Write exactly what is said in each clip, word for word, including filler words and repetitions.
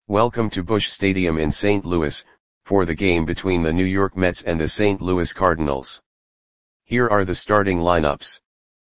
Welcome to Busch Stadium in Saint Louis, for the game between the New York Mets and the Saint Louis Cardinals. Here are the starting lineups.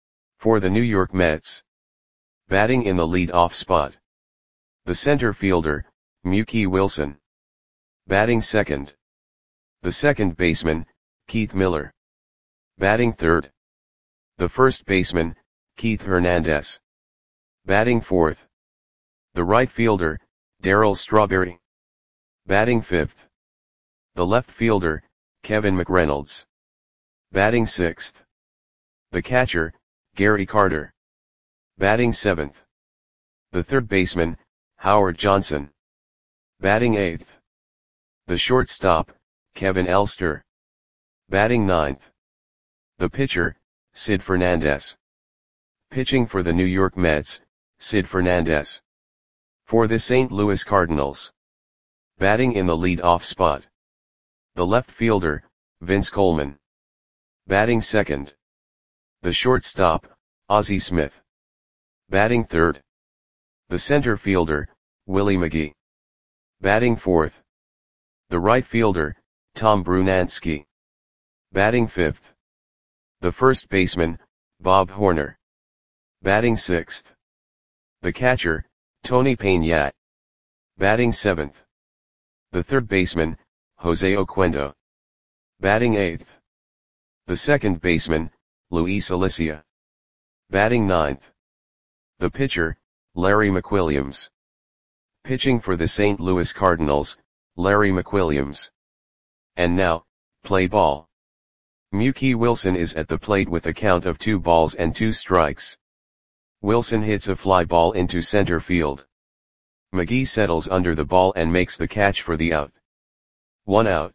For the New York Mets. Batting in the lead-off spot. The center fielder, Mookie Wilson. Batting second. The second baseman, Keith Miller. Batting third. The first baseman, Keith Hernandez. Batting fourth. The right fielder, Darryl Strawberry. Batting fifth. The left fielder, Kevin McReynolds. Batting sixth. The catcher, Gary Carter. Batting seventh. The third baseman, Howard Johnson. Batting eighth. The shortstop, Kevin Elster. Batting ninth. The pitcher, Sid Fernandez. Pitching for the New York Mets, Sid Fernandez. For the Saint Louis Cardinals. Batting in the lead-off spot. The left fielder, Vince Coleman. Batting second. The shortstop, Ozzie Smith. Batting third. The center fielder, Willie McGee. Batting fourth. The right fielder, Tom Brunansky. Batting fifth. The first baseman, Bob Horner. Batting sixth. The catcher, Tony Peña. Batting seventh. The third baseman, Jose Oquendo. Batting eighth. The second baseman, Luis Alicia. Batting ninth. The pitcher, Larry McWilliams. Pitching for the Saint Louis Cardinals, Larry McWilliams. And now, play ball. Mookie Wilson is at the plate with a count of two balls and two strikes. Wilson hits a fly ball into center field. McGee settles under the ball and makes the catch for the out. One out.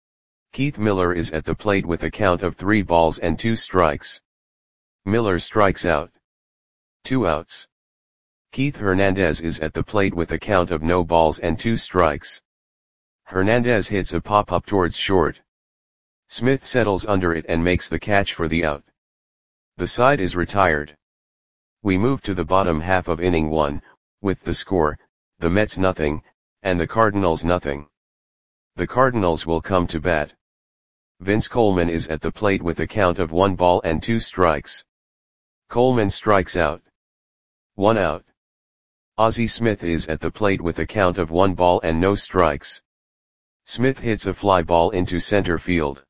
Keith Miller is at the plate with a count of three balls and two strikes. Miller strikes out. Two outs. Keith Hernandez is at the plate with a count of no balls and two strikes. Hernandez hits a pop-up towards short. Smith settles under it and makes the catch for the out. The side is retired. We move to the bottom half of inning one, with the score, the Mets nothing, and the Cardinals nothing. The Cardinals will come to bat. Vince Coleman is at the plate with a count of one ball and two strikes. Coleman strikes out. One out. Ozzie Smith is at the plate with a count of one ball and no strikes. Smith hits a fly ball into center field.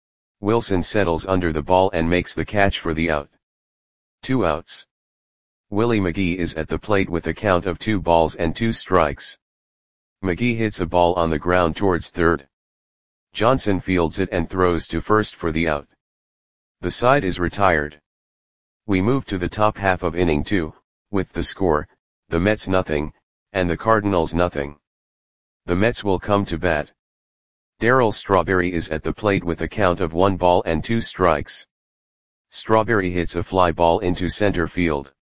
Wilson settles under the ball and makes the catch for the out. Two outs. Willie McGee is at the plate with a count of two balls and two strikes. McGee hits a ball on the ground towards third. Johnson fields it and throws to first for the out. The side is retired. We move to the top half of inning two, with the score, the Mets nothing, and the Cardinals nothing. The Mets will come to bat. Darryl Strawberry is at the plate with a count of one ball and two strikes. Strawberry hits a fly ball into center field.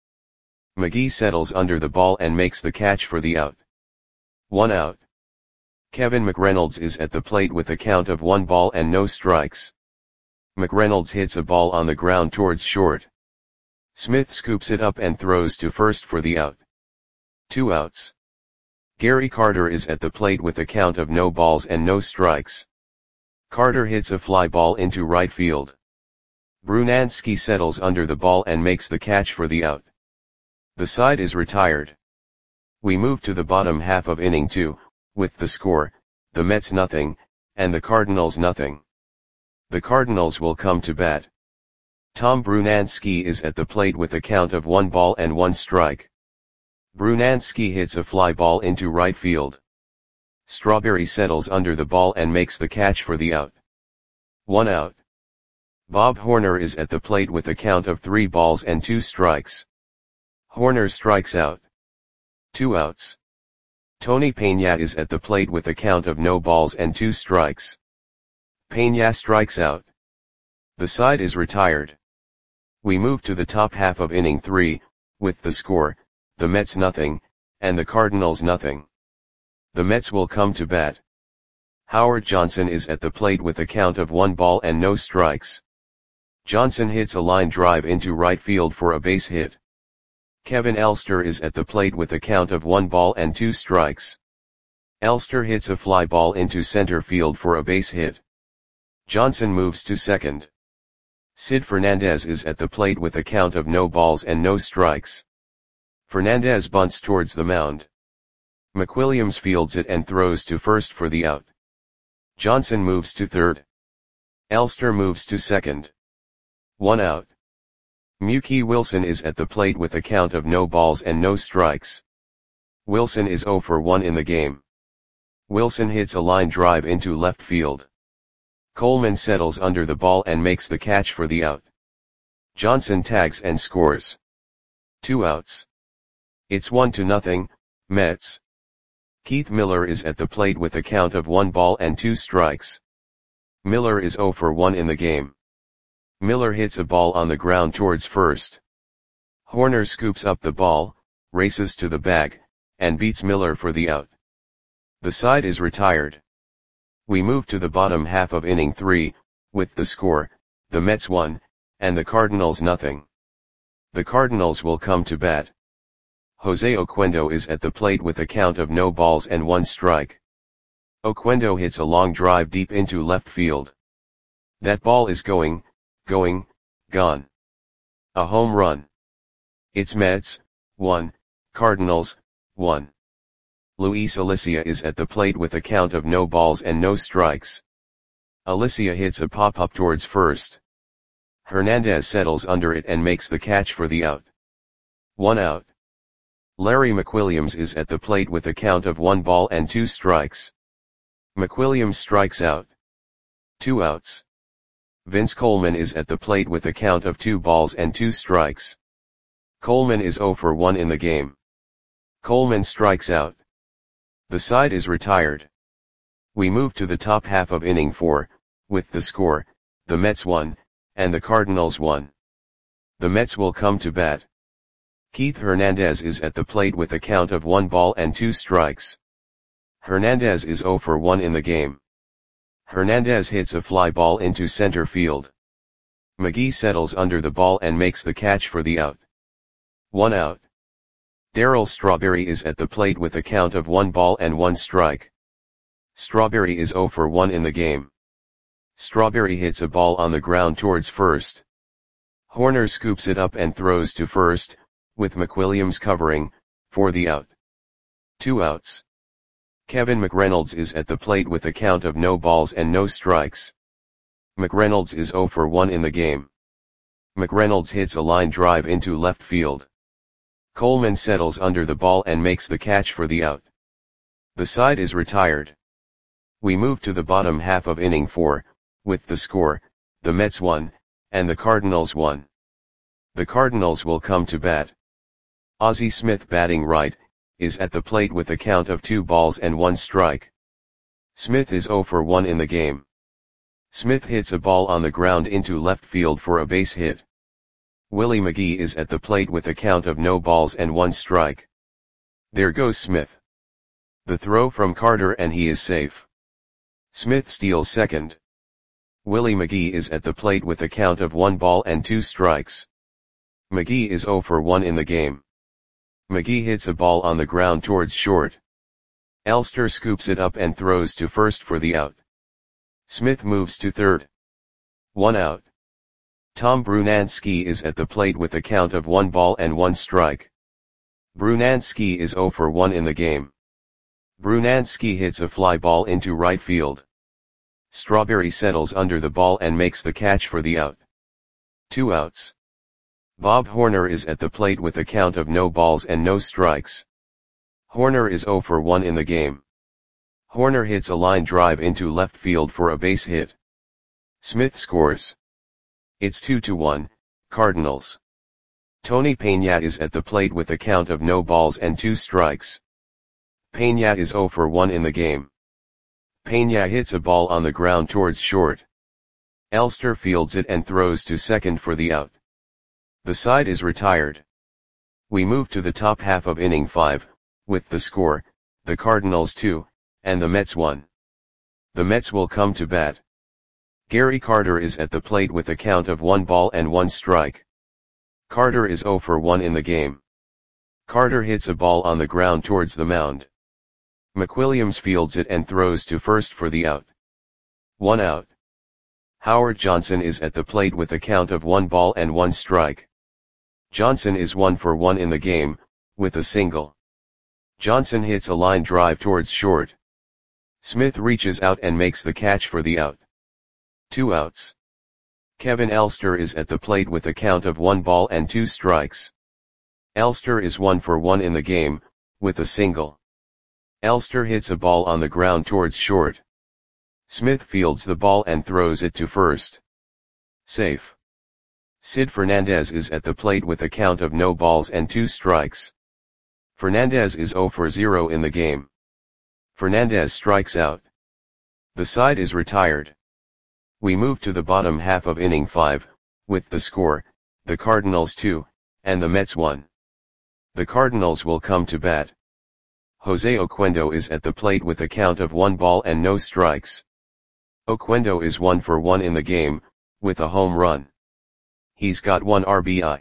McGee settles under the ball and makes the catch for the out. One out. Kevin McReynolds is at the plate with a count of one ball and no strikes. McReynolds hits a ball on the ground towards short. Smith scoops it up and throws to first for the out. Two outs. Gary Carter is at the plate with a count of no balls and no strikes. Carter hits a fly ball into right field. Brunansky settles under the ball and makes the catch for the out. The side is retired. We move to the bottom half of inning two, with the score, the Mets nothing, and the Cardinals nothing. The Cardinals will come to bat. Tom Brunansky is at the plate with a count of one ball and one strike. Brunansky hits a fly ball into right field. Strawberry settles under the ball and makes the catch for the out. One out. Bob Horner is at the plate with a count of three balls and two strikes. Horner strikes out. Two outs. Tony Peña is at the plate with a count of no balls and two strikes. Peña strikes out. The side is retired. We move to the top half of inning three, with the score, the Mets nothing, and the Cardinals nothing. The Mets will come to bat. Howard Johnson is at the plate with a count of one ball and no strikes. Johnson hits a line drive into right field for a base hit. Kevin Elster is at the plate with a count of one ball and two strikes. Elster hits a fly ball into center field for a base hit. Johnson moves to second. Sid Fernandez is at the plate with a count of no balls and no strikes. Fernandez bunts towards the mound. McWilliams fields it and throws to first for the out. Johnson moves to third. Elster moves to second. One out. Mookie Wilson is at the plate with a count of no balls and no strikes. Wilson is oh for one in the game. Wilson hits a line drive into left field. Coleman settles under the ball and makes the catch for the out. Johnson tags and scores. Two outs. It's one to nothing, Mets. Keith Miller is at the plate with a count of one ball and two strikes. Miller is oh for one in the game. Miller hits a ball on the ground towards first. Horner scoops up the ball, races to the bag, and beats Miller for the out. The side is retired. We move to the bottom half of inning three, with the score, the Mets one, and the Cardinals nothing. The Cardinals will come to bat. Jose Oquendo is at the plate with a count of no balls and one strike. Oquendo hits a long drive deep into left field. That ball is going, going, gone. A home run. It's Mets, one, Cardinals, one. Luis Alicia is at the plate with a count of no balls and no strikes. Alicia hits a pop-up towards first. Hernandez settles under it and makes the catch for the out. One out. Larry McWilliams is at the plate with a count of one ball and two strikes. McWilliams strikes out. Two outs. Vince Coleman is at the plate with a count of two balls and two strikes. Coleman is oh for one in the game. Coleman strikes out. The side is retired. We move to the top half of inning four, with the score, the Mets one, and the Cardinals one. The Mets will come to bat. Keith Hernandez is at the plate with a count of one ball and two strikes. Hernandez is oh for one in the game. Hernandez hits a fly ball into center field. McGee settles under the ball and makes the catch for the out. One out. Darryl Strawberry is at the plate with a count of one ball and one strike. Strawberry is oh for one in the game. Strawberry hits a ball on the ground towards first. Horner scoops it up and throws to first, with McWilliams covering, for the out. Two outs. Kevin McReynolds is at the plate with a count of no balls and no strikes. McReynolds is oh for one in the game. McReynolds hits a line drive into left field. Coleman settles under the ball and makes the catch for the out. The side is retired. We move to the bottom half of inning four, with the score, the Mets one, and the Cardinals one. The Cardinals will come to bat. Ozzie Smith, batting right, is at the plate with a count of two balls and one strike. Smith is oh for one in the game. Smith hits a ball on the ground into left field for a base hit. Willie McGee is at the plate with a count of no balls and one strike. There goes Smith. The throw from Carter and he is safe. Smith steals second. Willie McGee is at the plate with a count of one ball and two strikes. McGee is oh for one in the game. McGee hits a ball on the ground towards short. Elster scoops it up and throws to first for the out. Smith moves to third. One out. Tom Brunansky is at the plate with a count of one ball and one strike. Brunansky is oh for one in the game. Brunansky hits a fly ball into right field. Strawberry settles under the ball and makes the catch for the out. Two outs. Bob Horner is at the plate with a count of no balls and no strikes. Horner is oh for one in the game. Horner hits a line drive into left field for a base hit. Smith scores. It's two to one, Cardinals. Tony Peña is at the plate with a count of no balls and two strikes. Peña is oh for one in the game. Peña hits a ball on the ground towards short. Elster fields it and throws to second for the out. The side is retired. We move to the top half of inning five, with the score, the Cardinals two, and the Mets one. The Mets will come to bat. Gary Carter is at the plate with a count of one ball and one strike. Carter is oh for one in the game. Carter hits a ball on the ground towards the mound. McWilliams fields it and throws to first for the out. One out. Howard Johnson is at the plate with a count of one ball and one strike. Johnson is one for one in the game, with a single. Johnson hits a line drive towards short. Smith reaches out and makes the catch for the out. Two outs. Kevin Elster is at the plate with a count of one ball and two strikes. Elster is one for one in the game, with a single. Elster hits a ball on the ground towards short. Smith fields the ball and throws it to first. Safe. Sid Fernandez is at the plate with a count of no balls and two strikes. Fernandez is zero for zero in the game. Fernandez strikes out. The side is retired. We move to the bottom half of inning five, with the score, the Cardinals two, and the Mets one. The Cardinals will come to bat. Jose Oquendo is at the plate with a count of one ball and no strikes. Oquendo is one for one in the game, with a home run. He's got one R B I.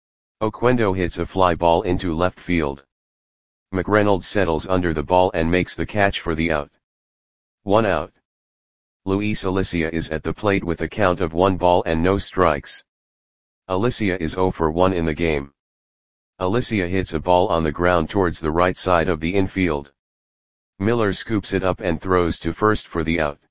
Oquendo hits a fly ball into left field. McReynolds settles under the ball and makes the catch for the out. One out. Luis Alicia is at the plate with a count of one ball and no strikes. Alicia is zero for one in the game. Alicia hits a ball on the ground towards the right side of the infield. Miller scoops it up and throws to first for the out.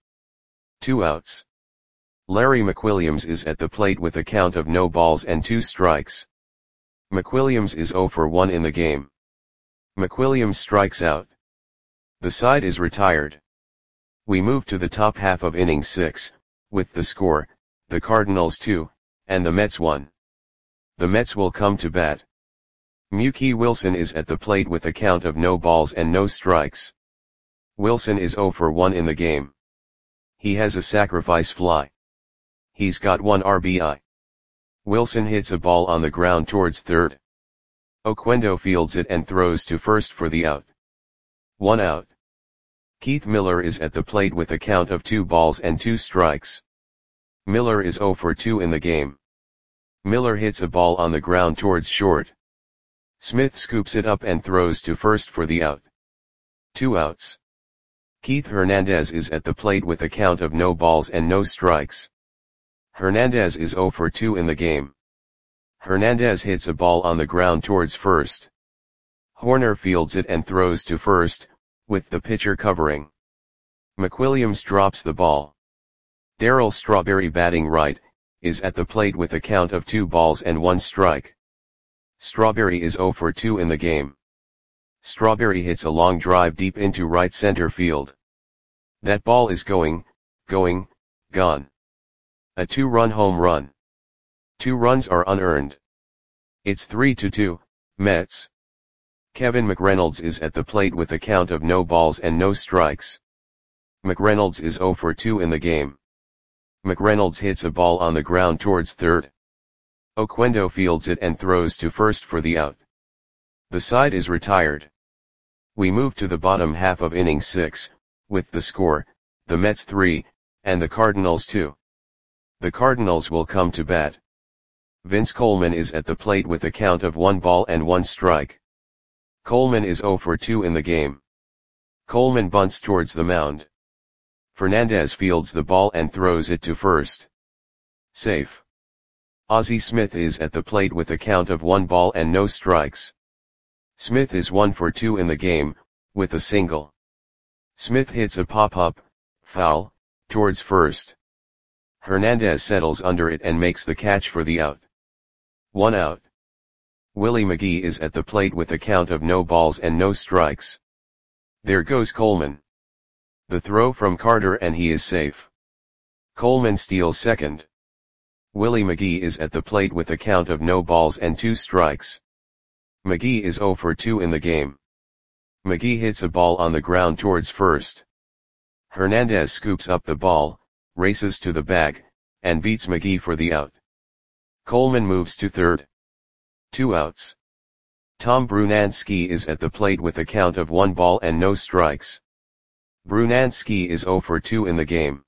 Two outs. Larry McWilliams is at the plate with a count of no balls and two strikes. McWilliams is zero for one in the game. McWilliams strikes out. The side is retired. We move to the top half of inning six, with the score, the Cardinals two, and the Mets one. The Mets will come to bat. Mookie Wilson is at the plate with a count of no balls and no strikes. Wilson is zero for one in the game. He has a sacrifice fly. He's got one R B I. Wilson hits a ball on the ground towards third. Oquendo fields it and throws to first for the out. One out. Keith Miller is at the plate with a count of two balls and two strikes. Miller is zero for two in the game. Miller hits a ball on the ground towards short. Smith scoops it up and throws to first for the out. Two outs. Keith Hernandez is at the plate with a count of no balls and no strikes. Hernandez is zero for two in the game. Hernandez hits a ball on the ground towards first. Horner fields it and throws to first, with the pitcher covering. McWilliams drops the ball. Darryl Strawberry, batting right, is at the plate with a count of two balls and one strike. Strawberry is zero for two in the game. Strawberry hits a long drive deep into right center field. That ball is going, going, gone. A two-run home run. Two runs are unearned. It's three to two, Mets. Kevin McReynolds is at the plate with a count of no balls and no strikes. McReynolds is zero for two in the game. McReynolds hits a ball on the ground towards third. Oquendo fields it and throws to first for the out. The side is retired. We move to the bottom half of inning six, with the score, the Mets three, and the Cardinals two. The Cardinals will come to bat. Vince Coleman is at the plate with a count of one ball and one strike. Coleman is zero for two in the game. Coleman bunts towards the mound. Fernandez fields the ball and throws it to first. Safe. Ozzie Smith is at the plate with a count of one ball and no strikes. Smith is one for two in the game, with a single. Smith hits a pop-up, foul, towards first. Hernandez settles under it and makes the catch for the out. One out. Willie McGee is at the plate with a count of no balls and no strikes. There goes Coleman. The throw from Carter and he is safe. Coleman steals second. Willie McGee is at the plate with a count of no balls and two strikes. McGee is zero for two in the game. McGee hits a ball on the ground towards first. Hernandez scoops up the ball, races to the bag, and beats McGee for the out. Coleman moves to third. Two outs. Tom Brunansky is at the plate with a count of one ball and no strikes. Brunansky is zero for two in the game.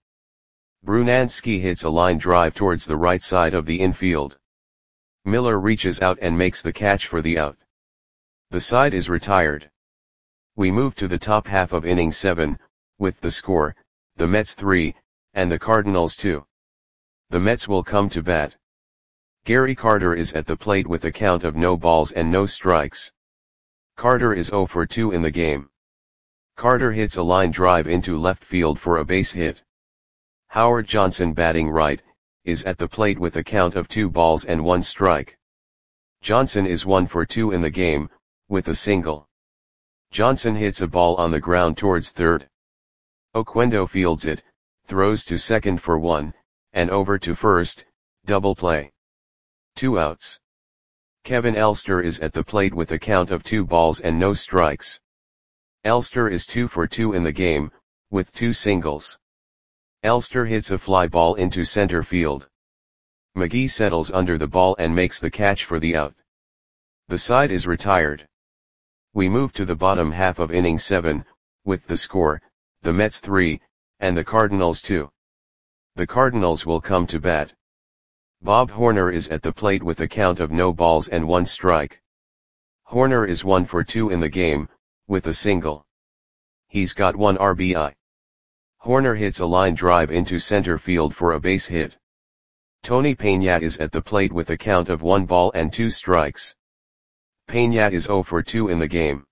Brunansky hits a line drive towards the right side of the infield. Miller reaches out and makes the catch for the out. The side is retired. We move to the top half of inning seven, with the score, the Mets three, and the Cardinals two. The Mets will come to bat. Gary Carter is at the plate with a count of no balls and no strikes. Carter is oh for two in the game. Carter hits a line drive into left field for a base hit. Howard Johnson, batting right, is at the plate with a count of two balls and one strike. Johnson is one for two in the game, with a single. Johnson hits a ball on the ground towards third. Oquendo fields it, throws to second for one, and over to first, double play. Two outs. Kevin Elster is at the plate with a count of two balls and no strikes. Elster is two for two in the game, with two singles. Elster hits a fly ball into center field. McGee settles under the ball and makes the catch for the out. The side is retired. We move to the bottom half of inning seven, with the score, the Mets three, and the Cardinals two. The Cardinals will come to bat. Bob Horner is at the plate with a count of no balls and one strike. Horner is one for two in the game, with a single. He's got one R B I. Horner hits a line drive into center field for a base hit. Tony Peña is at the plate with a count of one ball and two strikes. Peña is oh for two in the game.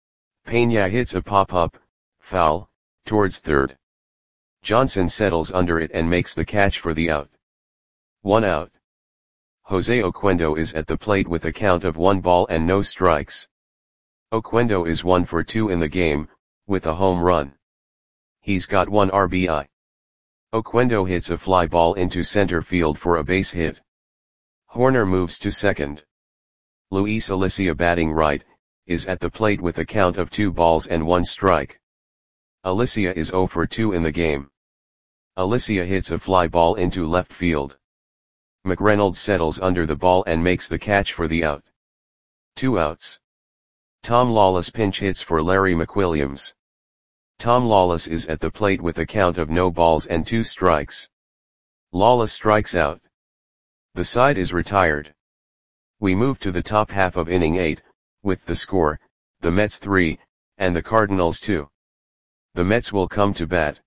Peña hits a pop-up, foul, towards third. Johnson settles under it and makes the catch for the out. One out. Jose Oquendo is at the plate with a count of one ball and no strikes. Oquendo is one for two in the game, with a home run. He's got one R B I. Oquendo hits a fly ball into center field for a base hit. Horner moves to second. Luis Alicia, batting right, is at the plate with a count of two balls and one strike. Alicia is oh for two in the game. Alicia hits a fly ball into left field. McReynolds settles under the ball and makes the catch for the out. Two outs. Tom Lawless pinch hits for Larry McWilliams. Tom Lawless is at the plate with a count of no balls and two strikes. Lawless strikes out. The side is retired. We move to the top half of inning eight, with the score, the Mets three, and the Cardinals two. The Mets will come to bat.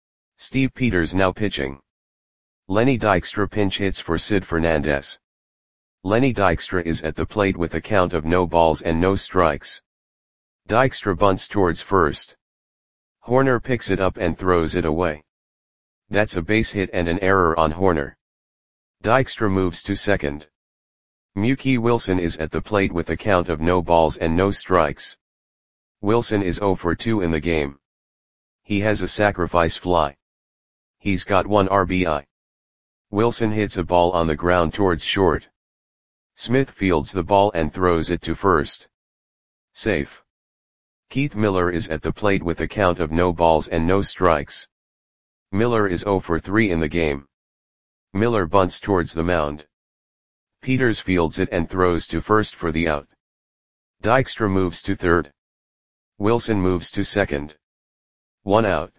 Steve Peters now pitching. Lenny Dykstra pinch hits for Sid Fernandez. Lenny Dykstra is at the plate with a count of no balls and no strikes. Dykstra bunts towards first. Horner picks it up and throws it away. That's a base hit and an error on Horner. Dykstra moves to second. Mookie Wilson is at the plate with a count of no balls and no strikes. Wilson is oh for two in the game. He has a sacrifice fly. He's got one R B I. Wilson hits a ball on the ground towards short. Smith fields the ball and throws it to first. Safe. Keith Miller is at the plate with a count of no balls and no strikes. Miller is oh for three in the game. Miller bunts towards the mound. Peters fields it and throws to first for the out. Dykstra moves to third. Wilson moves to second. One out.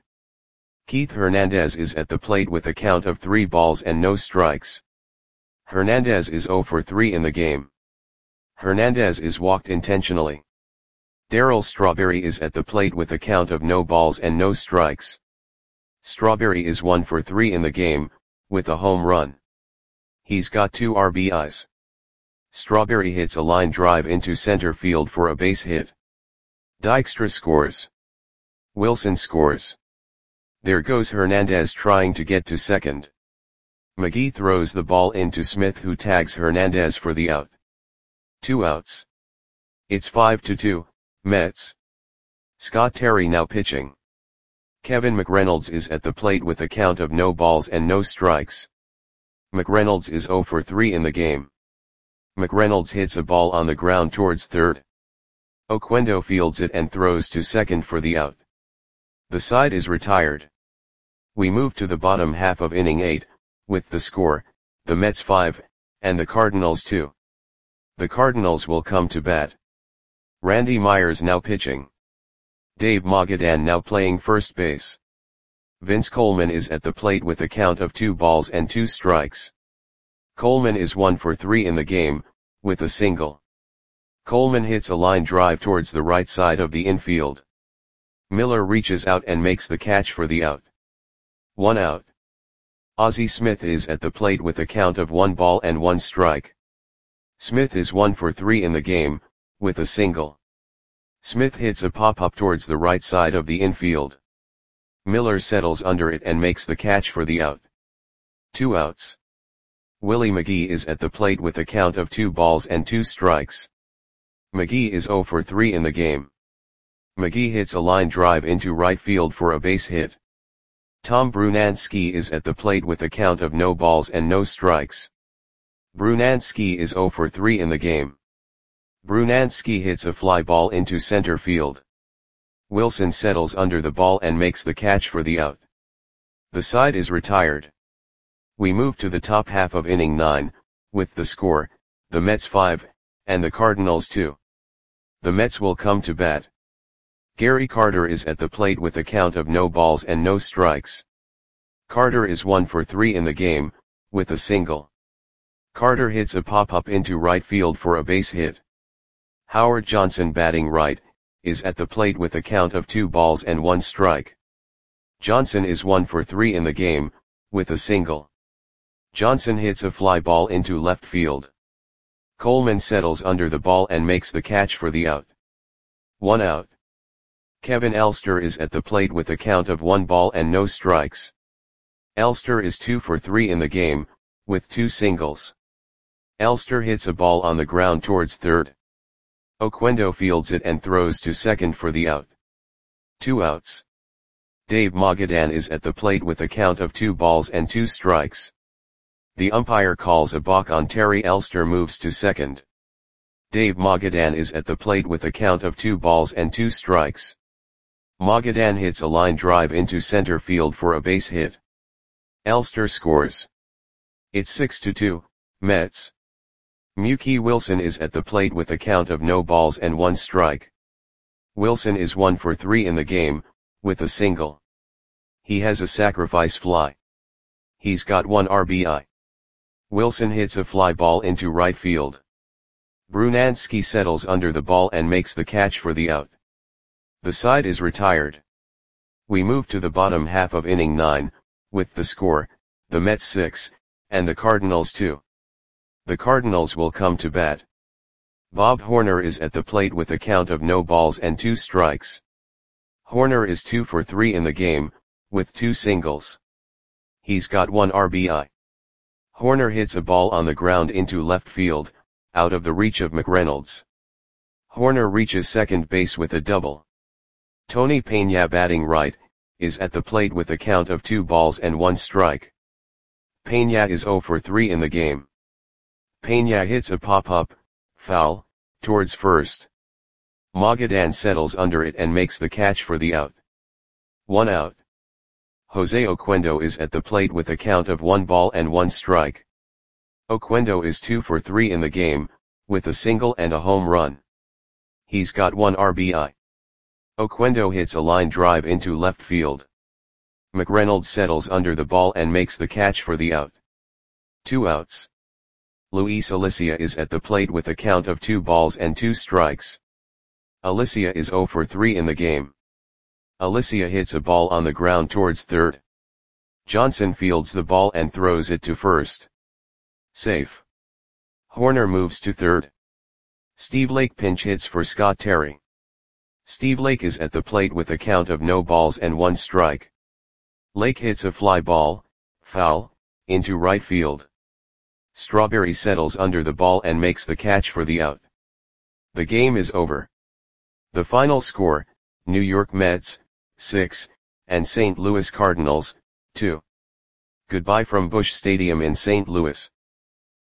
Keith Hernandez is at the plate with a count of three balls and no strikes. Hernandez is oh for three in the game. Hernandez is walked intentionally. Darryl Strawberry is at the plate with a count of no balls and no strikes. Strawberry is one for three in the game, with a home run. He's got two R B Is. Strawberry hits a line drive into center field for a base hit. Dykstra scores. Wilson scores. There goes Hernandez trying to get to second. McGee throws the ball into Smith, who tags Hernandez for the out. Two outs. It's five to two, Mets. Scott Terry now pitching. Kevin McReynolds is at the plate with a count of no balls and no strikes. McReynolds is oh for three in the game. McReynolds hits a ball on the ground towards third. Oquendo fields it and throws to second for the out. The side is retired. We move to the bottom half of inning eight, with the score, the Mets five, and the Cardinals two. The Cardinals will come to bat. Randy Myers now pitching. Dave Magadan now playing first base. Vince Coleman is at the plate with a count of two balls and two strikes. Coleman is one for three in the game, with a single. Coleman hits a line drive towards the right side of the infield. Miller reaches out and makes the catch for the out. One out. Ozzie Smith is at the plate with a count of one ball and one strike. Smith is one for three in the game, with a single. Smith hits a pop-up towards the right side of the infield. Miller settles under it and makes the catch for the out. Two outs. Willie McGee is at the plate with a count of two balls and two strikes. McGee is zero for three in the game. McGee hits a line drive into right field for a base hit. Tom Brunansky is at the plate with a count of no balls and no strikes. Brunansky is zero for three in the game. Brunansky hits a fly ball into center field. Wilson settles under the ball and makes the catch for the out. The side is retired. We move to the top half of inning nine, with the score, the Mets five, and the Cardinals two. The Mets will come to bat. Gary Carter is at the plate with a count of no balls and no strikes. Carter is one for three in the game, with a single. Carter hits a pop-up into right field for a base hit. Howard Johnson, batting right, is at the plate with a count of two balls and one strike. Johnson is one for three in the game, with a single. Johnson hits a fly ball into left field. Coleman settles under the ball and makes the catch for the out. One out. Kevin Elster is at the plate with a count of one ball and no strikes. Elster is two for three in the game, with two singles. Elster hits a ball on the ground towards third. Oquendo fields it and throws to second for the out. Two outs. Dave Magadan is at the plate with a count of two balls and two strikes. The umpire calls a balk on Terry. Elster moves to second. Dave Magadan is at the plate with a count of two balls and two strikes. Magadan hits a line drive into center field for a base hit. Elster scores. It's six to two, Mets. Mookie Wilson is at the plate with a count of no balls and one strike. Wilson is one for three in the game, with a single. He has a sacrifice fly. He's got one R B I. Wilson hits a fly ball into right field. Brunansky settles under the ball and makes the catch for the out. The side is retired. We move to the bottom half of inning nine, with the score, the Mets six, and the Cardinals two. The Cardinals will come to bat. Bob Horner is at the plate with a count of no balls and two strikes. Horner is two for three in the game, with two singles. He's got one R B I. Horner hits a ball on the ground into left field, out of the reach of McReynolds. Horner reaches second base with a double. Tony Peña, batting right, is at the plate with a count of two balls and one strike. Peña is zero for three in the game. Peña hits a pop-up, foul, towards first. Magadan settles under it and makes the catch for the out. One out. Jose Oquendo is at the plate with a count of one ball and one strike. Oquendo is two for three in the game, with a single and a home run. He's got one R B I. Oquendo hits a line drive into left field. McReynolds settles under the ball and makes the catch for the out. Two outs. Luis Alicia is at the plate with a count of two balls and two strikes. Alicia is zero for three in the game. Alicia hits a ball on the ground towards third. Johnson fields the ball and throws it to first. Safe. Horner moves to third. Steve Lake pinch hits for Scott Terry. Steve Lake is at the plate with a count of no balls and one strike. Lake hits a fly ball, foul, into right field. Strawberry settles under the ball and makes the catch for the out. The game is over. The final score, New York Mets, six, and Saint Louis Cardinals, two. Goodbye from Busch Stadium in Saint Louis.